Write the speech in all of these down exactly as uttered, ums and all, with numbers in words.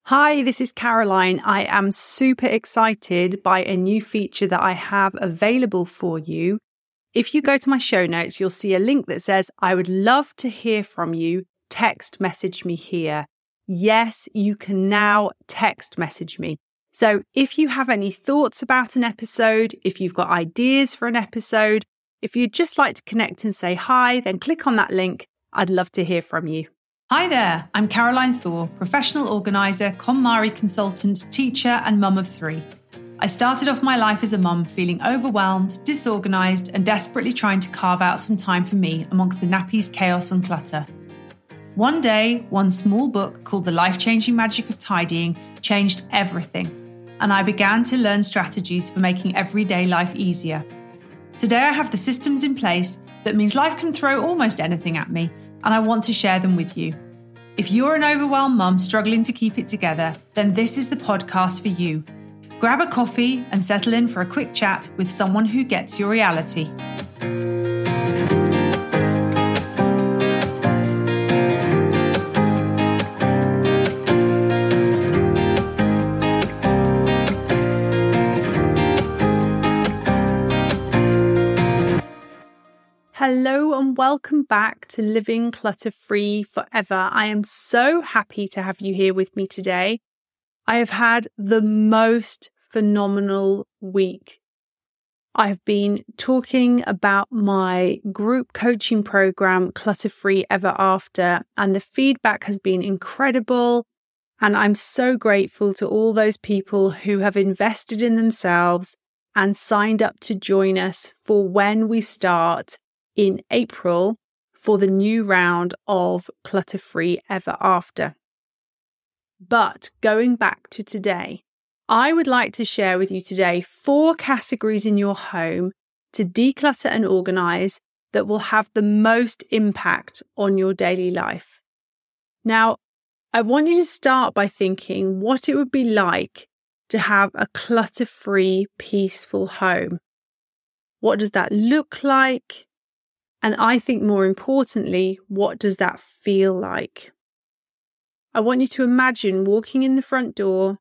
Hi, this is Caroline. I am super excited by a new feature that I have available for you. If you go to my show notes, you'll see a link that says, I would love to hear from you. Text message me here. Yes, you can now text message me. So if you have any thoughts about an episode, if you've got ideas for an episode, if you'd just like to connect and say hi, then click on that link. I'd love to hear from you. Hi there, I'm Caroline Thor, professional organiser, KonMari consultant, teacher and mum of three. I started off my life as a mum feeling overwhelmed, disorganised and desperately trying to carve out some time for me amongst the nappies, chaos and clutter. One day, one small book called The Life-Changing Magic of Tidying changed everything, and I began to learn strategies for making everyday life easier. Today I have the systems in place that means life can throw almost anything at me, and I want to share them with you. If you're an overwhelmed mum struggling to keep it together, then this is the podcast for you. Grab a coffee and settle in for a quick chat with someone who gets your reality. Hello and welcome back to Living Clutter-Free Forever. I am so happy to have you here with me today. I have had the most phenomenal week. I have been talking about my group coaching program, Clutter-Free Ever After, and the feedback has been incredible. And I'm so grateful to all those people who have invested in themselves and signed up to join us for when we start in April for the new round of Clutter-Free Ever After. But going back to today, I would like to share with you today four categories in your home to declutter and organise that will have the most impact on your daily life. Now, I want you to start by thinking what it would be like to have a clutter-free, peaceful home. What does that look like? And I think more importantly, what does that feel like? I want you to imagine walking in the front door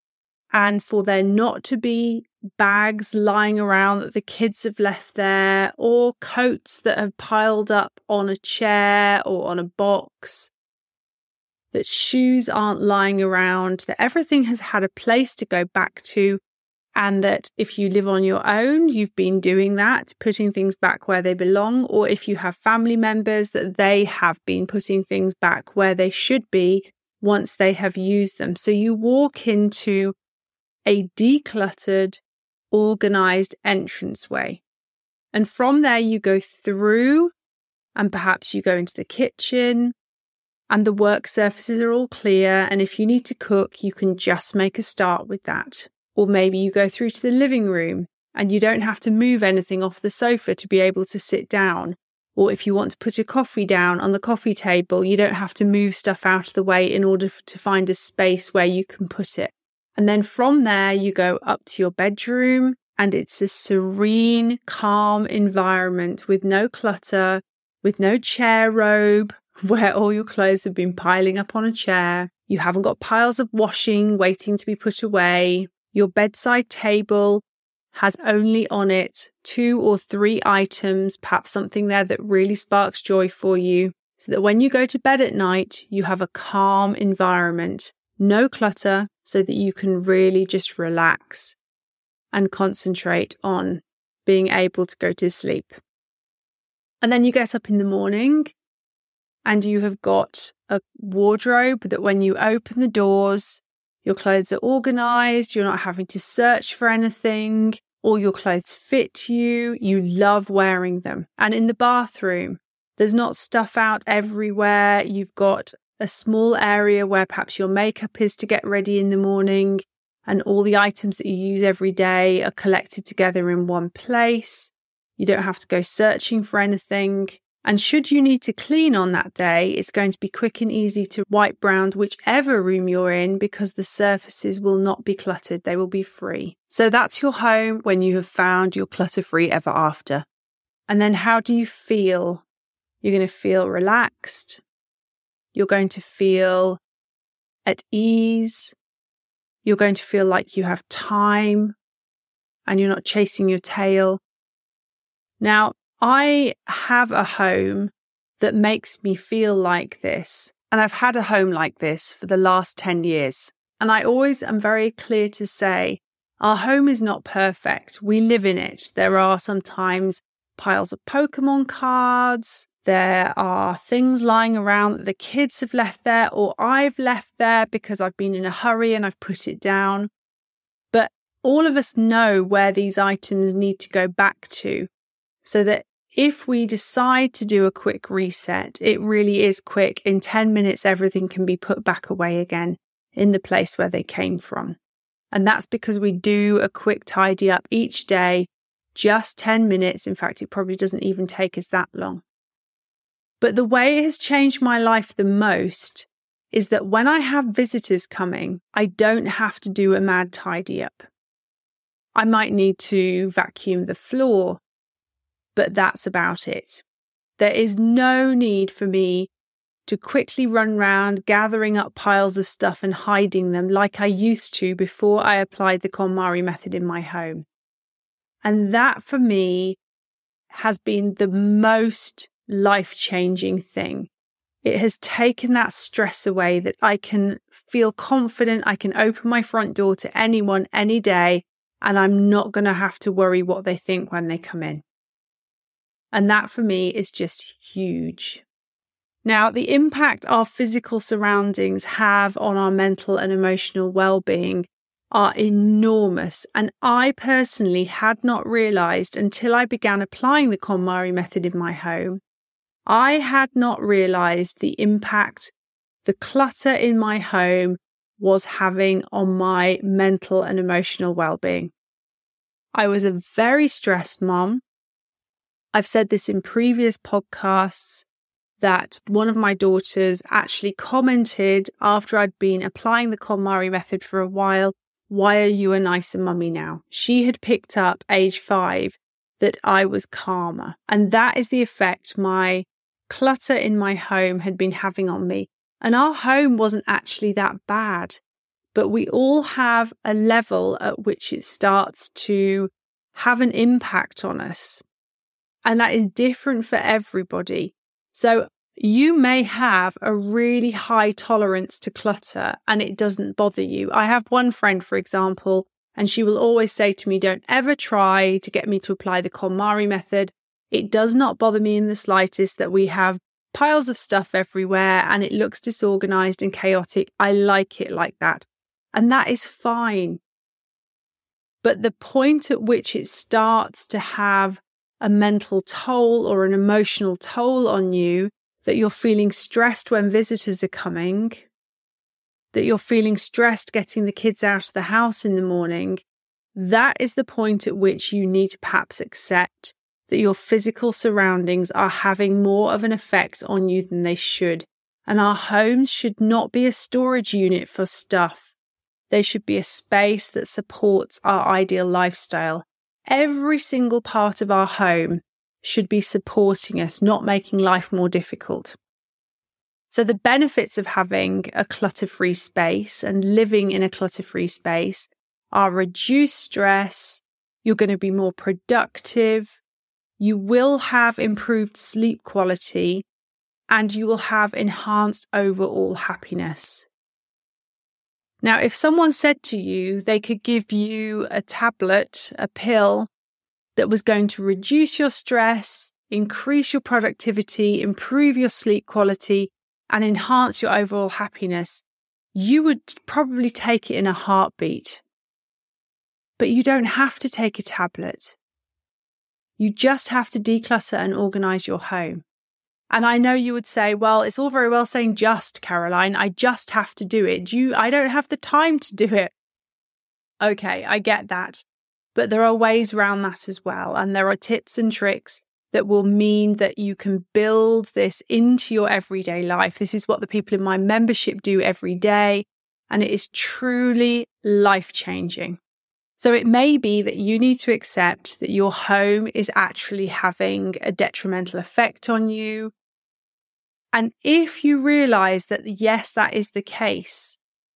and for there not to be bags lying around that the kids have left there, or coats that have piled up on a chair or on a box, that shoes aren't lying around, that everything has had a place to go back to. And that if you live on your own, you've been doing that, putting things back where they belong. Or if you have family members, that they have been putting things back where they should be once they have used them. So you walk into a decluttered, organised entranceway. And from there you go through, and perhaps you go into the kitchen, and the work surfaces are all clear. And if you need to cook, you can just make a start with that. Or maybe you go through to the living room and you don't have to move anything off the sofa to be able to sit down. Or if you want to put a coffee down on the coffee table, you don't have to move stuff out of the way in order to find a space where you can put it. And then from there, you go up to your bedroom and it's a serene, calm environment with no clutter, with no chair robe where all your clothes have been piling up on a chair. You haven't got piles of washing waiting to be put away. Your bedside table has only on it two or three items, perhaps something there that really sparks joy for you, so that when you go to bed at night, you have a calm environment, no clutter, so that you can really just relax and concentrate on being able to go to sleep. And then you get up in the morning and you have got a wardrobe that when you open the doors, your clothes are organised, you're not having to search for anything, all your clothes fit you, you love wearing them. And in the bathroom, there's not stuff out everywhere. You've got a small area where perhaps your makeup is to get ready in the morning, and all the items that you use every day are collected together in one place. You don't have to go searching for anything. And should you need to clean on that day, it's going to be quick and easy to wipe round whichever room you're in because the surfaces will not be cluttered. They will be free. So that's your home when you have found your clutter-free ever after. And then how do you feel? You're going to feel relaxed. You're going to feel at ease. You're going to feel like you have time and you're not chasing your tail. Now, I have a home that makes me feel like this. And I've had a home like this for the last ten years. And I always am very clear to say, our home is not perfect. We live in it. There are sometimes piles of Pokemon cards. There are things lying around that the kids have left there or I've left there because I've been in a hurry and I've put it down. But all of us know where these items need to go back to, so that if we decide to do a quick reset, it really is quick. In ten minutes, everything can be put back away again in the place where they came from. And that's because we do a quick tidy up each day, just ten minutes. In fact, it probably doesn't even take us that long. But the way it has changed my life the most is that when I have visitors coming, I don't have to do a mad tidy up. I might need to vacuum the floor, but that's about it. There is no need for me to quickly run around gathering up piles of stuff and hiding them like I used to before I applied the KonMari method in my home. And that for me has been the most life-changing thing. It has taken that stress away that I can feel confident I can open my front door to anyone any day and I'm not going to have to worry what they think when they come in. And that for me is just huge. Now, the impact our physical surroundings have on our mental and emotional well-being are enormous. And I personally had not realized until I began applying the KonMari method in my home, I had not realized the impact the clutter in my home was having on my mental and emotional well-being. I was a very stressed mom. I've said this in previous podcasts that one of my daughters actually commented after I'd been applying the KonMari method for a while, "Why are you a nicer mummy now?" She had picked up age five that I was calmer. And that is the effect my clutter in my home had been having on me. And our home wasn't actually that bad, but we all have a level at which it starts to have an impact on us. And that is different for everybody. So you may have a really high tolerance to clutter and it doesn't bother you. I have one friend, for example, and she will always say to me, "Don't ever try to get me to apply the KonMari method. It does not bother me in the slightest that we have piles of stuff everywhere and it looks disorganized and chaotic. I like it like that." And that is fine. But the point at which it starts to have a mental toll or an emotional toll on you, that you're feeling stressed when visitors are coming, that you're feeling stressed getting the kids out of the house in the morning, that is the point at which you need to perhaps accept that your physical surroundings are having more of an effect on you than they should. And our homes should not be a storage unit for stuff. They should be a space that supports our ideal lifestyle. Every single part of our home should be supporting us, not making life more difficult. So the benefits of having a clutter-free space and living in a clutter-free space are reduced stress, you're going to be more productive, you will have improved sleep quality, and you will have enhanced overall happiness. Now, if someone said to you they could give you a tablet, a pill that was going to reduce your stress, increase your productivity, improve your sleep quality, and enhance your overall happiness, you would probably take it in a heartbeat. But you don't have to take a tablet. You just have to declutter and organize your home. And I know you would say, well, it's all very well saying just, Caroline, I just have to do it. You, I don't have the time to do it. Okay, I get that. But there are ways around that as well. And there are tips and tricks that will mean that you can build this into your everyday life. This is what the people in my membership do every day. And it is truly life-changing. So it may be that you need to accept that your home is actually having a detrimental effect on you. And if you realize that, yes, that is the case,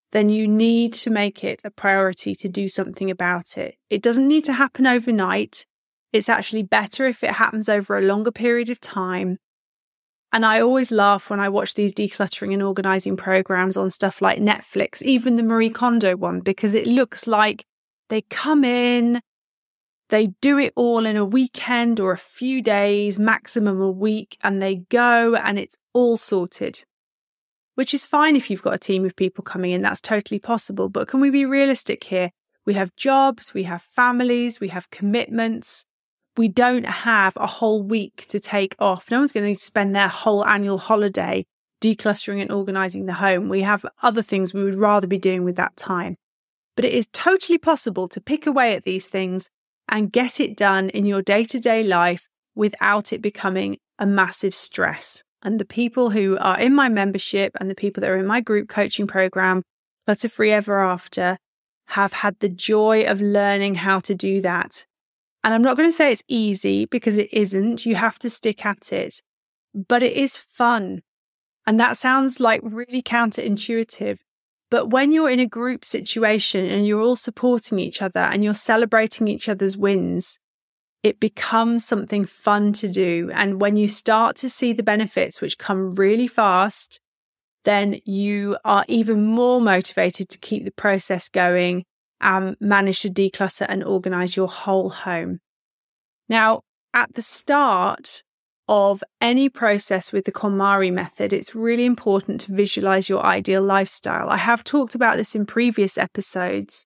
then you need to make it a priority to do something about it. It doesn't need to happen overnight. It's actually better if it happens over a longer period of time. And I always laugh when I watch these decluttering and organizing programs on stuff like Netflix, even the Marie Kondo one, because it looks like they come in, they do it all in a weekend or a few days, maximum a week, and they go and it's all sorted. Which is fine if you've got a team of people coming in, that's totally possible. But can we be realistic here? We have jobs, we have families, we have commitments. We don't have a whole week to take off. No one's going to spend their whole annual holiday decluttering and organising the home. We have other things we would rather be doing with that time. But it is totally possible to pick away at these things and get it done in your day-to-day life without it becoming a massive stress. And the people who are in my membership and the people that are in my group coaching program, Clutter Free Ever After, have had the joy of learning how to do that. And I'm not going to say it's easy because it isn't. You have to stick at it. But it is fun. And that sounds like really counterintuitive. But when you're in a group situation and you're all supporting each other and you're celebrating each other's wins, it becomes something fun to do. And when you start to see the benefits, which come really fast, then you are even more motivated to keep the process going and manage to declutter and organize your whole home. Now, at the start of any process with the KonMari method, it's really important to visualize your ideal lifestyle. I have talked about this in previous episodes.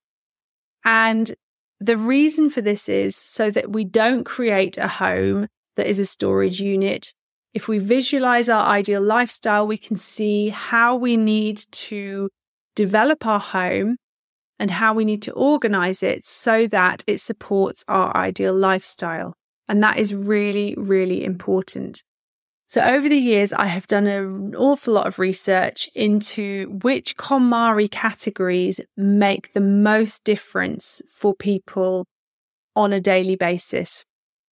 And the reason for this is so that we don't create a home that is a storage unit. If we visualize our ideal lifestyle, we can see how we need to develop our home and how we need to organize it so that it supports our ideal lifestyle. And that is really, really important. So over the years, I have done an awful lot of research into which KonMari categories make the most difference for people on a daily basis.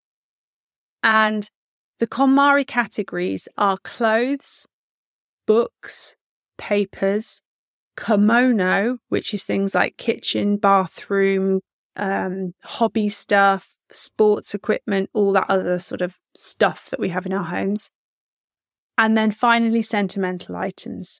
And the KonMari categories are clothes, books, papers, kimono, which is things like kitchen, bathroom, um, hobby stuff, sports equipment, all that other sort of stuff that we have in our homes. And then finally, sentimental items.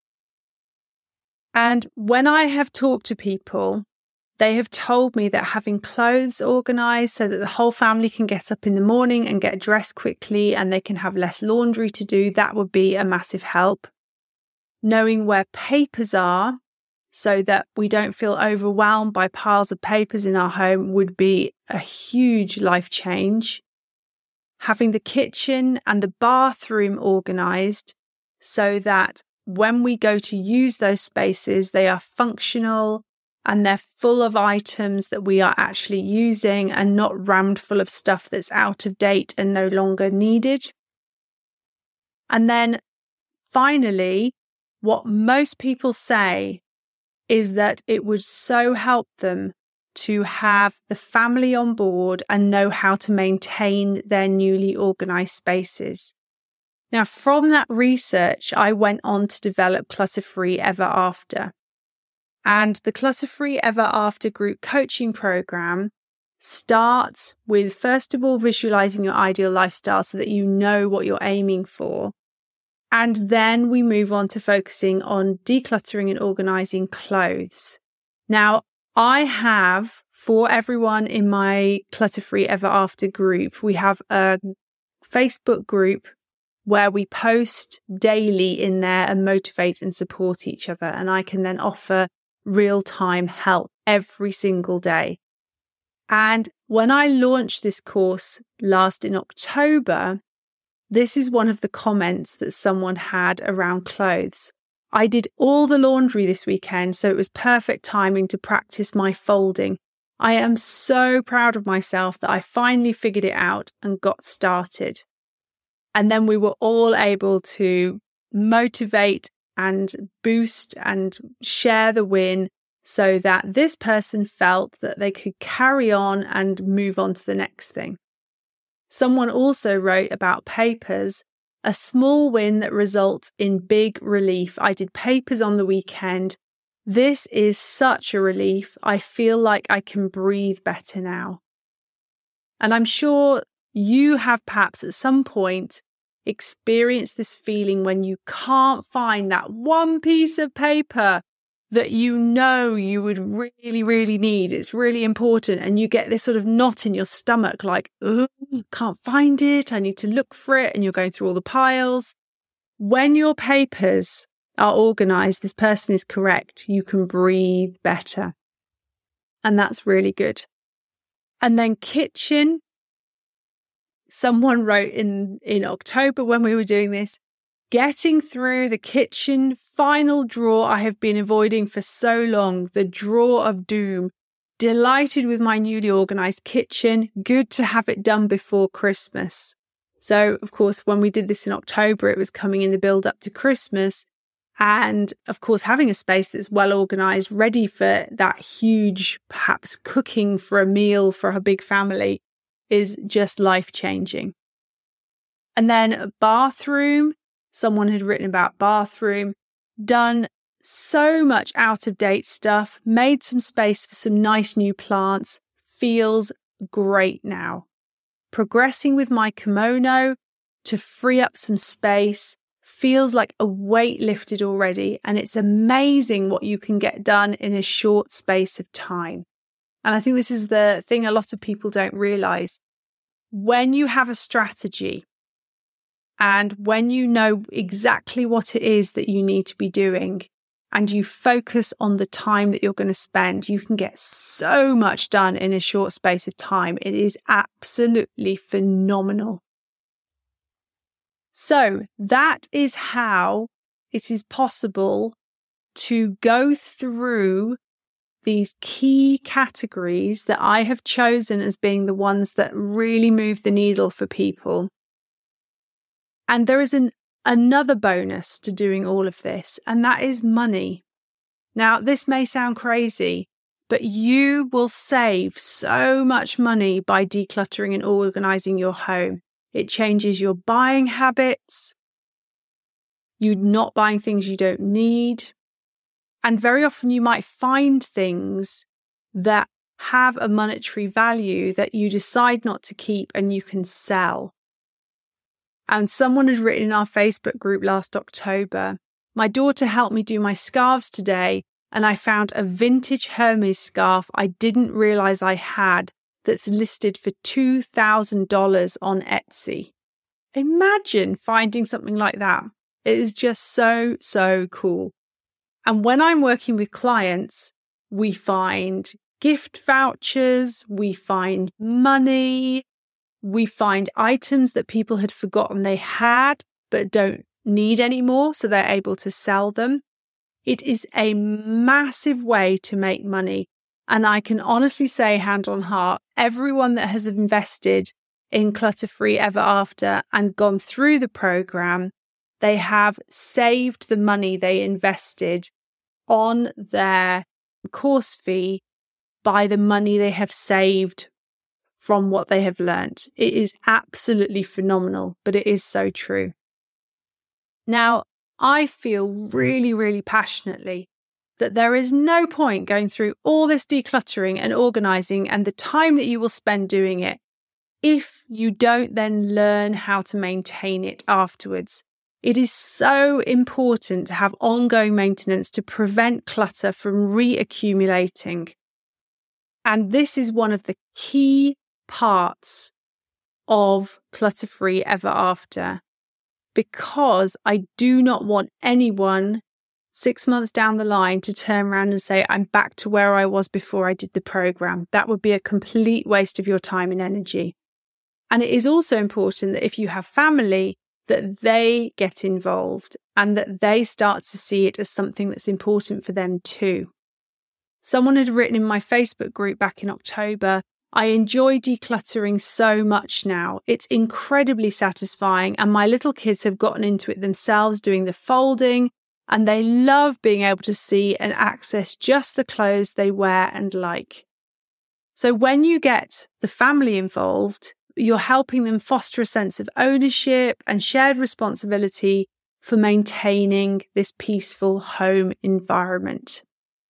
And when I have talked to people, they have told me that having clothes organised so that the whole family can get up in the morning and get dressed quickly and they can have less laundry to do, that would be a massive help. Knowing where papers are so that we don't feel overwhelmed by piles of papers in our home would be a huge life change. Having the kitchen and the bathroom organised so that when we go to use those spaces, they are functional and they're full of items that we are actually using and not rammed full of stuff that's out of date and no longer needed. And then finally, what most people say is that it would so help them to have the family on board and know how to maintain their newly organised spaces. Now, from that research, I went on to develop Clutter Free Ever After. And the Clutter Free Ever After group coaching program starts with, first of all, visualising your ideal lifestyle so that you know what you're aiming for. And then we move on to focusing on decluttering and organising clothes. Now, I have, for everyone in my Clutter Free Ever After group, we have a Facebook group where we post daily in there and motivate and support each other. And I can then offer real-time help every single day. And when I launched this course last in October, this is one of the comments that someone had around clothes. I did all the laundry this weekend, so it was perfect timing to practice my folding. I am so proud of myself that I finally figured it out and got started. And then we were all able to motivate and boost and share the win so that this person felt that they could carry on and move on to the next thing. Someone also wrote about papers, a small win that results in big relief. I did papers on the weekend. This is such a relief. I feel like I can breathe better now. And I'm sure you have perhaps at some point experienced this feeling when you can't find that one piece of paper that you know you would really, really need. It's really important. And you get this sort of knot in your stomach like, oh, can't find it. I need to look for it. And you're going through all the piles. When your papers are organized, this person is correct, you can breathe better. And that's really good. And then kitchen. Someone wrote in, in October when we were doing this, getting through the kitchen final drawer I have been avoiding for so long, the drawer of doom. Delighted with my newly organized kitchen. Good to have it done before Christmas. So, of course, when we did this in October, it was coming in the build up to Christmas. And of course, having a space that's well organized, ready for that huge, perhaps cooking for a meal for a big family is just life-changing. And then bathroom, someone had written about bathroom, done so much out-of-date stuff, made some space for some nice new plants, feels great now. Progressing with my kimono to free up some space, feels like a weight lifted already, and it's amazing what you can get done in a short space of time. And I think this is the thing a lot of people don't realize. When you have a strategy and when you know exactly what it is that you need to be doing and you focus on the time that you're going to spend, you can get so much done in a short space of time. It is absolutely phenomenal. So that is how it is possible to go through these key categories that I have chosen as being the ones that really move the needle for people. And there is an, another bonus to doing all of this, and that is money. Now, this may sound crazy, but you will save so much money by decluttering and organizing your home. It changes your buying habits. You're not buying things you don't need. And very often you might find things that have a monetary value that you decide not to keep and you can sell. And someone had written in our Facebook group last October, my daughter helped me do my scarves today and I found a vintage Hermes scarf I didn't realize I had that's listed for two thousand dollars on Etsy. Imagine finding something like that. It is just so, so cool. And when I'm working with clients, we find gift vouchers, we find money, we find items that people had forgotten they had but don't need anymore, so they're able to sell them. It is a massive way to make money. And I can honestly say, hand on heart, everyone that has invested in Clutter Free Ever After and gone through the program, they have saved the money they invested on their course fee by the money they have saved from what they have learnt. It is absolutely phenomenal, but it is so true. Now, I feel really, really passionately that there is no point going through all this decluttering and organising and the time that you will spend doing it if you don't then learn how to maintain it afterwards. It is so important to have ongoing maintenance to prevent clutter from reaccumulating. And this is one of the key parts of Clutter Free Ever After, because I do not want anyone six months down the line to turn around and say, I'm back to where I was before I did the program. That would be a complete waste of your time and energy. And it is also important that if you have family, that they get involved and that they start to see it as something that's important for them too. Someone had written in my Facebook group back in October, I enjoy decluttering so much now. It's incredibly satisfying and my little kids have gotten into it themselves doing the folding and they love being able to see and access just the clothes they wear and like. So when you get the family involved, you're helping them foster a sense of ownership and shared responsibility for maintaining this peaceful home environment.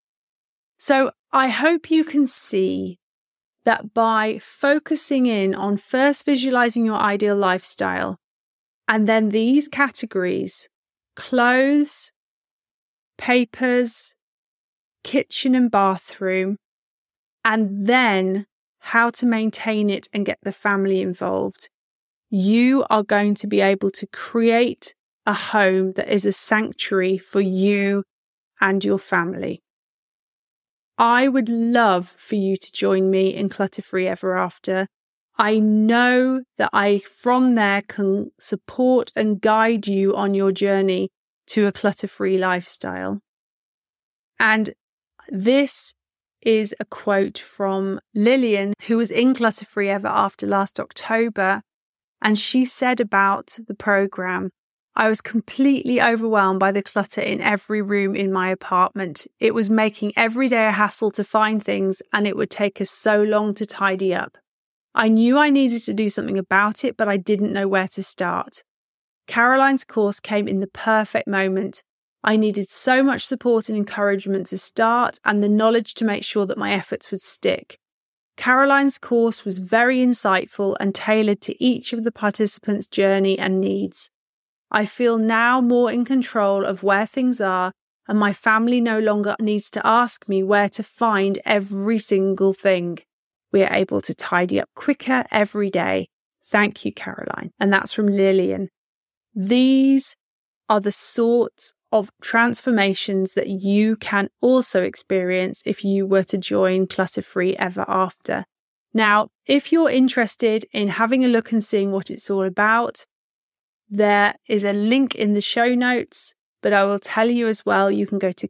So I hope you can see that by focusing in on first visualizing your ideal lifestyle, and then these categories, clothes, papers, kitchen and bathroom, and then how to maintain it and get the family involved, you are going to be able to create a home that is a sanctuary for you and your family. I would love for you to join me in Clutter Free Ever After. I know that I, from there, can support and guide you on your journey to a clutter-free lifestyle. And this is a quote from Lillian, who was in Clutter Free Ever After last October. And she said about the program, I was completely overwhelmed by the clutter in every room in my apartment. It was making every day a hassle to find things, and it would take us so long to tidy up. I knew I needed to do something about it, but I didn't know where to start. Caroline's course came in the perfect moment. I needed so much support and encouragement to start, and the knowledge to make sure that my efforts would stick. Caroline's course was very insightful and tailored to each of the participants' journey and needs. I feel now more in control of where things are, and my family no longer needs to ask me where to find every single thing. We are able to tidy up quicker every day. Thank you, Caroline. And that's from Lillian. These are the sorts of transformations that you can also experience if you were to join Clutter Free Ever After. Now, if you're interested in having a look and seeing what it's all about, there is a link in the show notes, but I will tell you as well, you can go to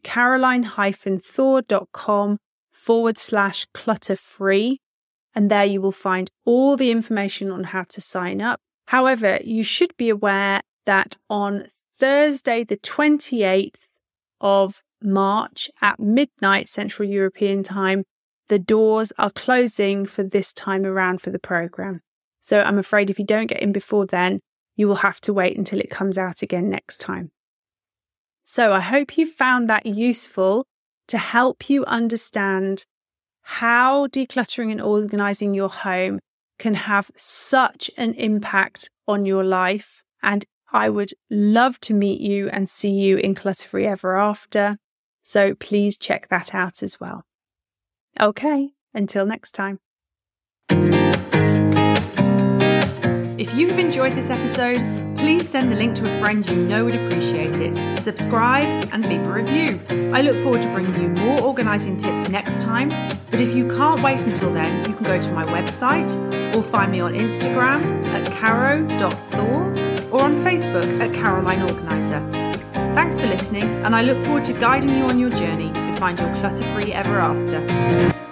caroline-thor.com forward slash clutter free, and there you will find all the information on how to sign up. However, you should be aware that on Thursday, the twenty-eighth of March at midnight Central European Time, the doors are closing for this time around for the program. So I'm afraid if you don't get in before then, you will have to wait until it comes out again next time. So I hope you found that useful to help you understand how decluttering and organizing your home can have such an impact on your life. And I would love to meet you and see you in Clutter Free Ever After. So please check that out as well. Okay, until next time. If you have enjoyed this episode, please send the link to a friend you know would appreciate it. Subscribe and leave a review. I look forward to bringing you more organising tips next time. But if you can't wait until then, you can go to my website or find me on Instagram at caro dot thor or on Facebook at Caroline Organiser. Thanks for listening, and I look forward to guiding you on your journey to find your clutter-free ever after.